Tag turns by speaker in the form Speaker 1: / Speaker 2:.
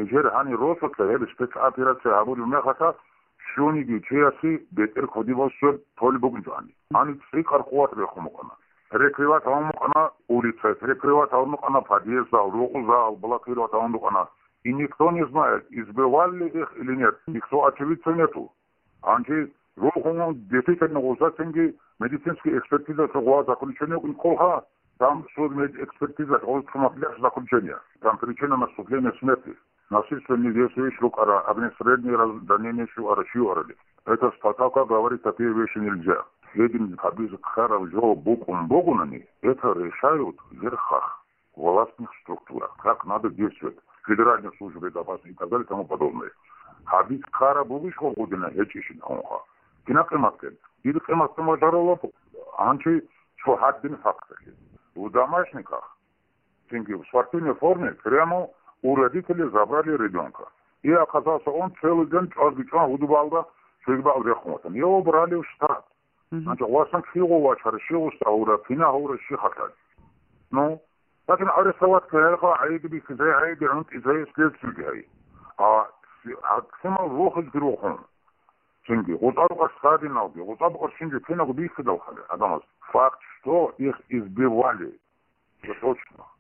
Speaker 1: Жер ҳани росата ҳелишпек операция ҳабури мехата шуниги чеяси бетер ходибос шуд толи бугунҷани. Ани ци қарқуват рехумукана. Рекриват ҳамукана улица, рекриват ҳамукана подъезд зал, руку зал, блокировать ҳамукана. И никто не знает, избивали их или нет. Никто очевидца нету. Анчи руху действительно узатенги медицинские экспертизы согласно заключению колха. Там суд экспертиза для заключения. Там причина наступления смерти. Насильственный действующий рук огнестрельные ранения шуарали. Эта статья говорит, такие вещи нельзя. Един хабиз кхаров жо букум богунани, это решают в верхах, в властных структурах, как надо действовать. Федеральной службы безопасности и так далее и тому подобное. Хабиз кхара вышел година, эчишин хонха. Кинакемакен. Или кемакен мажарова, анчи чухаддин фактахи. В домашниках, в спортивной форме, прямо у родителей забрали ребенка. И оказался он целый день удувалда, его брали в штат. Значит, у вас там филова, чаршилу, стаура, финаура, шихатать. Ну, лакин арестовать кэлха, айдби, кзэ, айдби, кзэ, следствие. А ксема вохыз грохом. Синги, вот арка стадиналги, вот арка синги, финагу бихидал хали, адамас. Факт, что их избивали. Это точно.